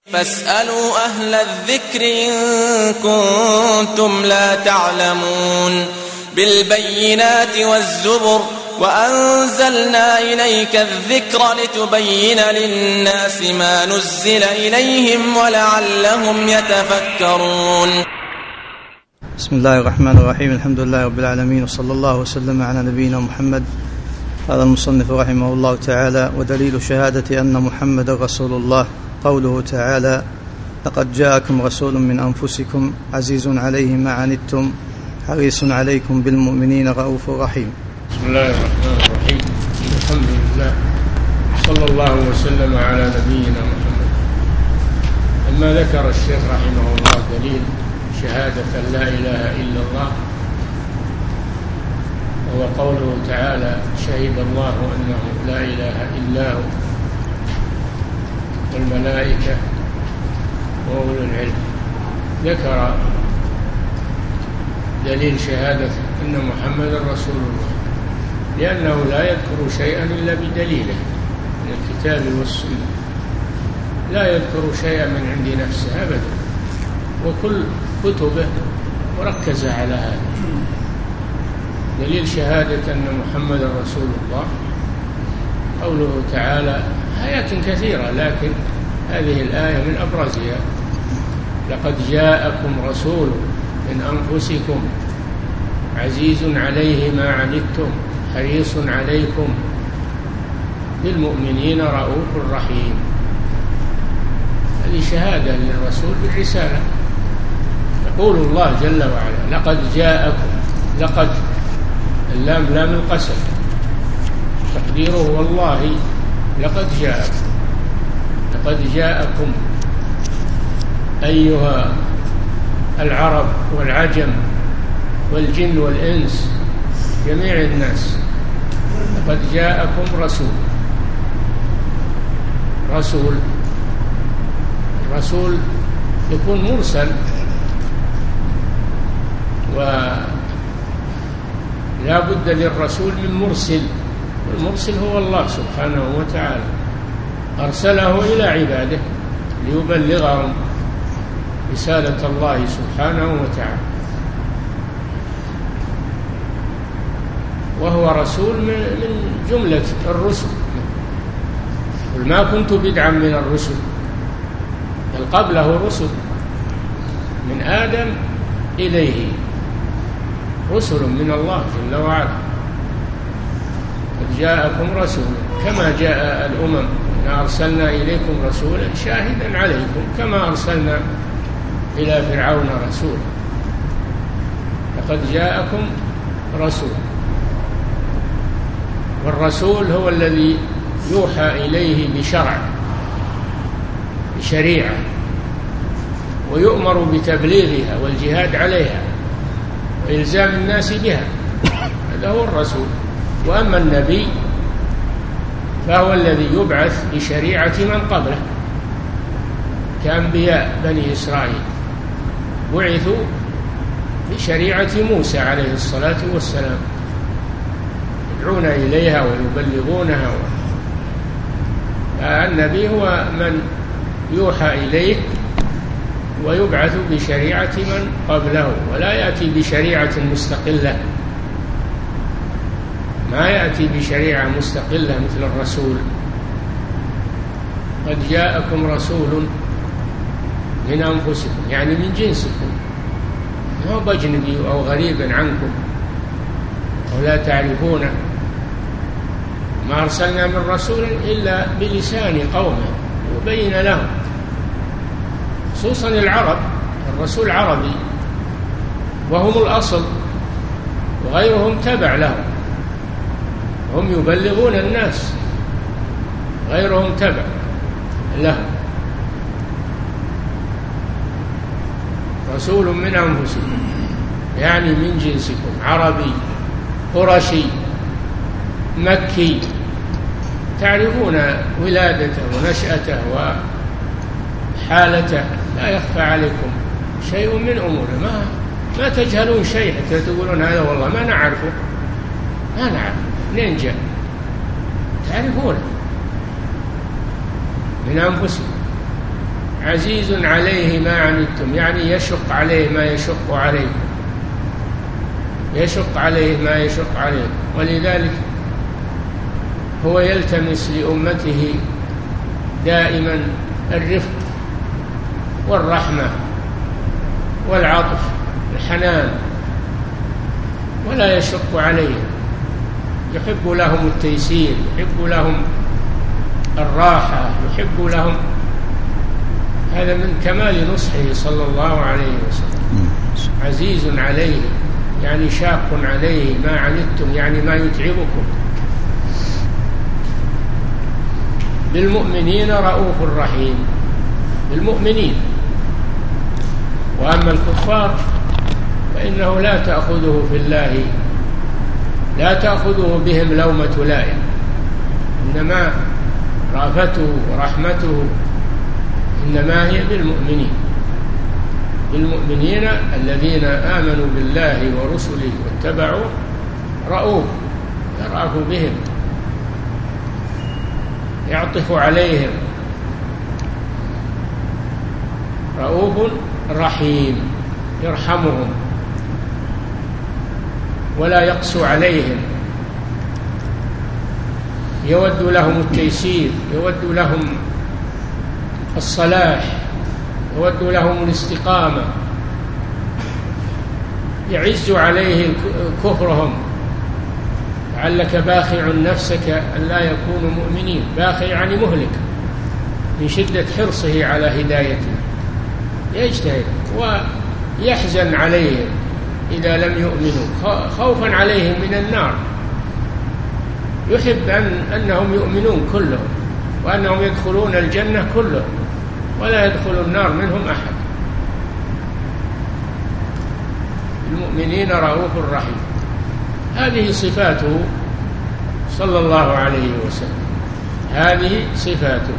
فاسألوا أهل الذكر إن كنتم لا تعلمون بالبينات والزبر وأنزلنا إليك الذكر لتبين للناس ما نزل إليهم ولعلهم يتفكرون. بسم الله الرحمن الرحيم. الحمد لله رب العالمين، وصلى الله وسلم على نبينا محمد. قال المصنف رحمه الله تعالى: ودليل شهادة أن محمد رسول الله قوله تعالى: لقد جاءكم رسول من أنفسكم عزيز عليه ما عنتم حريص عليكم بالمؤمنين رؤوف رحيم. بسم الله الرحمن الرحيم. الحمد لله، صلى الله وسلم على نبينا محمد. لما ذكر الشيخ رحمه الله دليل شهادة لا إله إلا الله، وهو قوله تعالى: شهد الله أنه لا إله إلا هو والملائكة وأولو العلم، ذكر دليل شهادة أن محمد رسول الله، لأنه لا يذكر شيئا إلا بدليله من الكتاب والسنة، لا يذكر شيئا من عند نفسه أبدا، وكل كتبه مركزة على هذا. دليل شهادة أن محمد رسول الله قوله تعالى، آيات كثيرة لكن هذه الآية من أبرزها: لقد جاءكم رسول من أنفسكم عزيز عليه ما عنتم حريص عليكم بالمؤمنين رؤوف رحيم. هذه شهادة للرسول بالرسالة. يقول الله جل وعلا: لقد جاءكم. لقد اللام لام القسم، تقديره والله لقد جاءكم. لقد جاءكم أيها العرب والعجم والجن والإنس، جميع الناس، لقد جاءكم رسول. الرسول يكون مرسل، ولا بد للرسول من مرسل، والمرسل هو الله سبحانه وتعالى، أرسله إلى عباده ليبلغهم رسالة الله سبحانه وتعالى، وهو رسول من جملة الرسل. قل ما كنت بدعا من الرسل، بل قبله رسل من آدم إليه، رسل من الله جل وعلا. قد جاءكم رسول كما جاء الأمم، إنا أرسلنا إليكم رسولا شاهدا عليكم كما أرسلنا إلى فرعون رسولا. لقد جاءكم رسول، والرسول هو الذي يوحى إليه بشريعة ويؤمر بتبليغها والجهاد عليها وإلزام الناس بها، هذا هو الرسول. وأما النبي فهو الذي يبعث بشريعة من قبله، كأنبياء بني إسرائيل بعثوا بشريعة موسى عليه الصلاة والسلام، يدعون إليها ويبلغونها. النبي هو من يوحى إليه ويبعث بشريعة من قبله، ولا يأتي بشريعة مستقلة، ما يأتي بشريعة مستقلة مثل الرسول. قد جاءكم رسول من أنفسكم، يعني من جنسكم، ما هو أجنبي أو غريب عنكم أو لا تعرفونه. ما أرسلنا من رسول إلا بلسان قومه يبين لهم، خصوصا العرب، الرسول عربي وهم الأصل، وغيرهم تبع لهم، هم يبلغون الناس، غيرهم تبع لهم. رسول من أنفسكم يعني من جنسكم، عربي قرشي مكي، تعرفون ولادته ونشأته وحالته، لا يخفى عليكم شيء من أموره، ما تجهلون شيء حتى تقولون هذا والله ما نعرفه، ما نعرف منين جاء، تعرفونه من أنفسكم. عزيز عليه ما عنتم، يعني يشق عليه ما يشق عليكم، يشق عليه ما يشق عليه. ولذلك هو يلتمس لأمته دائما الرفق والرحمة والعطف والحنان، ولا يشق عليهم، يحب لهم التيسير، يحب لهم الراحة، يحب لهم. هذا من كمال نصحه صلى الله عليه وسلم. عزيز عليه يعني شاق عليه ما عنتم، يعني ما يتعبكم. بالمؤمنين رؤوف رحيم، بالمؤمنين. وأما الكفار فإنه لا تأخذه في الله، لا تأخذه بهم لومة لائم، إنما رأفته ورحمته إنما هي بالمؤمنين، بالمؤمنين الذين آمنوا بالله ورسله واتبعوا، رؤوف يرأف بهم، يعطف عليهم، رؤوف رحيم، يرحمهم ولا يقسو عليهم، يود لهم التيسير، يود لهم الصلاح، يود لهم الاستقامة، يعز عليه كفرهم. لعلك باخع نفسك ألا يكونوا مؤمنين، باخع يعني مهلك من شدة حرصه على هدايته، يجتهد ويحزن عليهم إذا لم يؤمنوا خوفا عليهم من النار، يحب أنهم يؤمنون كلهم، وأنهم يدخلون الجنة كلهم، ولا يدخل النار منهم أحد. المؤمنين رؤوف رحيم، هذه صفاته صلى الله عليه وسلم، هذه صفاته.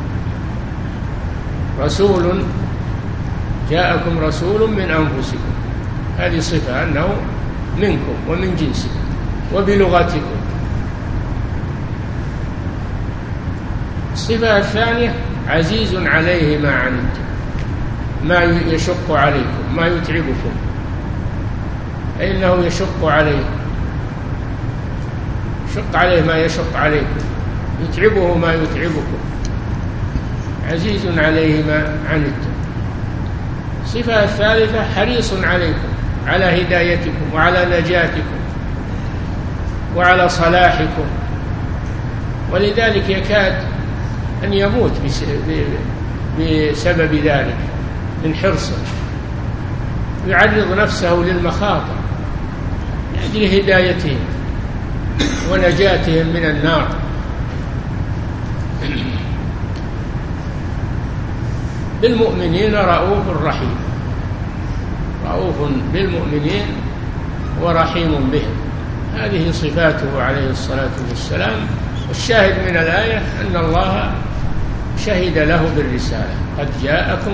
رسول جاءكم رسول من أنفسكم، هذه صفة أنه منكم ومن جنسكم وبلغتكم. الصفة الثانية عزيز عليه ما عنتم، ما يشق عليكم، ما يتعبكم، فإنه يشق عليه، يشق عليه ما يشق عليكم، يتعبه ما يتعبكم، عزيز عليه ما عنتم. الصفة الثالثة حريص عليكم، على هدايتكم وعلى نجاتكم وعلى صلاحكم، ولذلك يكاد أن يموت بسبب ذلك من حرصه، يعرض نفسه للمخاطر لأجل هدايتهم ونجاتهم من النار. بالمؤمنين رؤوف رحيم، رؤوف بالمؤمنين ورحيم بهم، هذه صفاته عليه الصلاة والسلام. والشاهد من الآية أن الله شهد له بالرسالة، قد جاءكم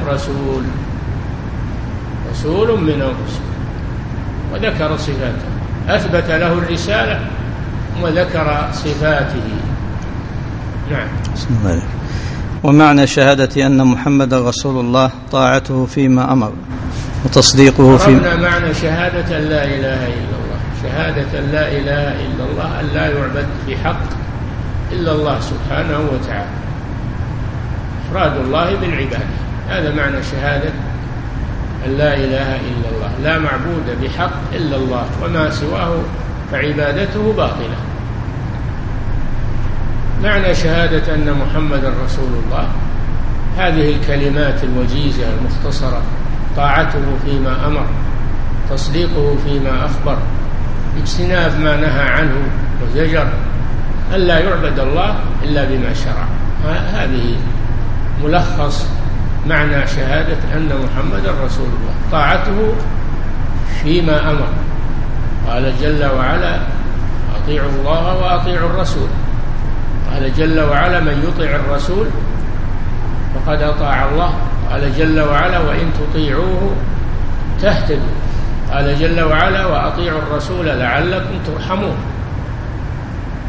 رسول من أنفسكم، وذكر صفاته، أثبت له الرسالة وذكر صفاته. نعم. بسم الله. ومعنى شهادة أن محمد رسول الله طاعته فيما أمر وتصديقه فيما معنى شهادة لا إله إلا الله، شهادة لا إله إلا الله، أن لا يعبد بحق إلا الله سبحانه وتعالى، إفراد الله بالعبادة، هذا معنى شهادة أن لا إله إلا الله، لا معبود بحق إلا الله، وما سواه فعبادته باطلة. معنى شهادة أن محمد رسول الله هذه الكلمات الوجيزة المختصرة: طاعته فيما أمر، تصديقه فيما أخبر، اجتناب ما نهى عنه وزجر، ألا يعبد الله إلا بما شرع. هذه ملخص معنى شهادة أن محمد رسول الله، طاعته فيما أمر. قال جل وعلا: أطيعوا الله وأطيعوا الرسول. قال جل وعلا: من يطع الرسول فقد أطاع الله. قال جل وعلا: وإن تطيعوه تهتدوا. قال جل وعلا: وأطيعوا الرسول لعلكم ترحمون.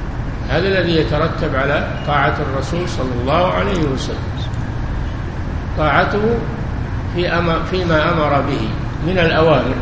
هذا الذي يترتب على طاعة الرسول صلى الله عليه وسلم. طاعته فيما أمر به من الأوامر،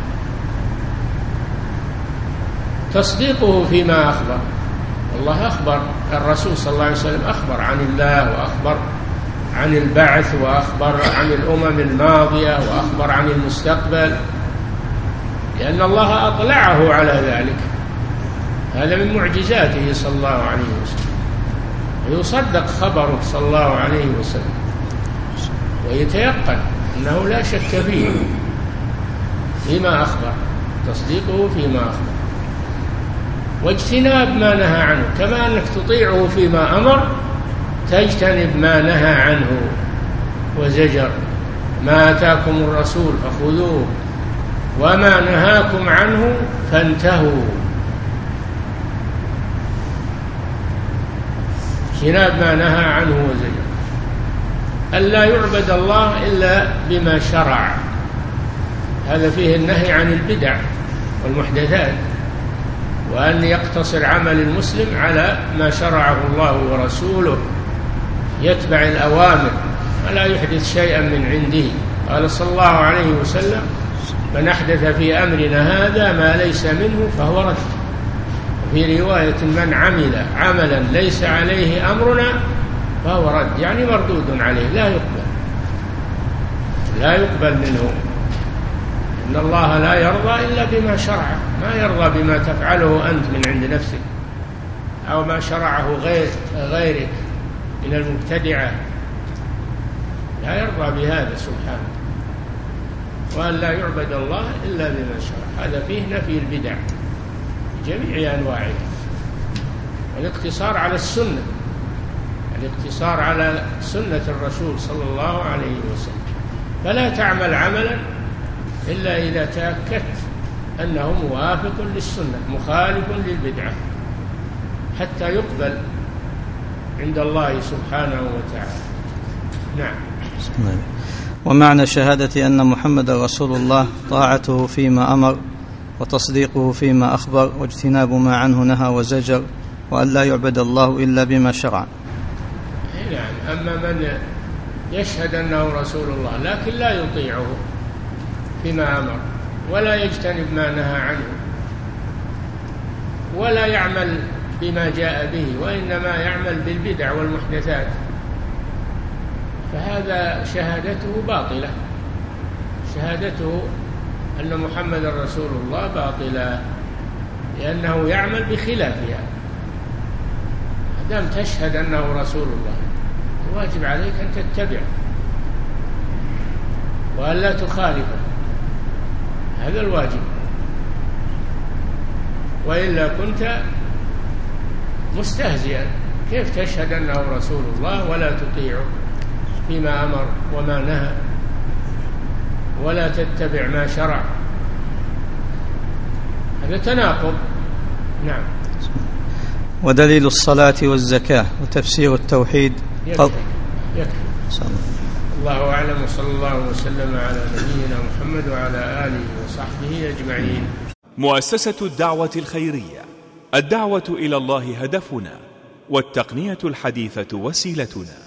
تصديقه فيما أخبر. الله أخبر، الرسول صلى الله عليه وسلم أخبر عن الله، وأخبر عن البعث، وأخبر عن الأمم الماضية، وأخبر عن المستقبل، لأن الله أطلعه على ذلك. هذا من معجزاته صلى الله عليه وسلم، ويصدق خبره صلى الله عليه وسلم، ويتيقن أنه لا شك فيه فيما أخبر، تصديقه فيما أخبر، واجتناب ما نهى عنه، كما أنك تطيعه فيما أمر تجتنب ما نهى عنه وزجر. ما آتاكم الرسول فخذوه وما نهاكم عنه فانتهوا. اجتناب ما نهى عنه وزجر. ألا يعبد الله إلا بما شرع، هذا فيه النهي عن البدع والمحدثات، وأن يقتصر عمل المسلم على ما شرعه الله ورسوله، يتبع الأوامر ولا يحدث شيئا من عنده. قال صلى الله عليه وسلم: من أحدث في أمرنا هذا ما ليس منه فهو رد. في رواية: من عمل عملا ليس عليه أمرنا فهو رد، يعني مردود عليه، لا يقبل منه. إن الله لا يرضى إلا بما شرعه، ما يرضى بما تفعله أنت من عند نفسك أو ما شرعه غيرك من المبتدعة، لا يرضى بهذا سبحانه. وأن لا يعبد الله إلا بما شرع، هذا فيه نفي البدع بجميع أنواعها، الاقتصار على السنة، الاقتصار على سنة الرسول صلى الله عليه وسلم. فلا تعمل عملا إلا إذا تأكدت أنه موافق للسنة مخالف للبدعة، حتى يقبل عند الله سبحانه وتعالى. نعم. ومعنى شهادة أن محمد رسول الله طاعته فيما أمر، وتصديقه فيما أخبر، واجتناب ما عنه نهى وزجر، وأن لا يعبد الله إلا بما شرع. نعم. أما من يشهد أنه رسول الله لكن لا يطيعه فيما أمر، ولا يجتنب ما نهى عنه، ولا يعمل بما جاء به، وإنما يعمل بالبدع والمحدثات، فهذا شهادته باطلة، شهادته أن محمد رسول الله باطلة، لأنه يعمل بخلافها. دام تشهد أنه رسول الله الواجب عليك أن تتبعه وأن لا تخالفه، هذا الواجب، وإلا كنت مستهزئا. كيف تشهد أنه رسول الله ولا تطيعه فيما أمر وما نهى، ولا تتبع ما شرع؟ هذا تناقض. نعم. ودليل الصلاة والزكاة وتفسير التوحيد. يكفي. الله أعلم، وصلى الله وسلم على نبينا محمد وعلى آله وصحبه أجمعين. مؤسسة الدعوة الخيرية، الدعوة إلى الله هدفنا، والتقنية الحديثة وسيلتنا.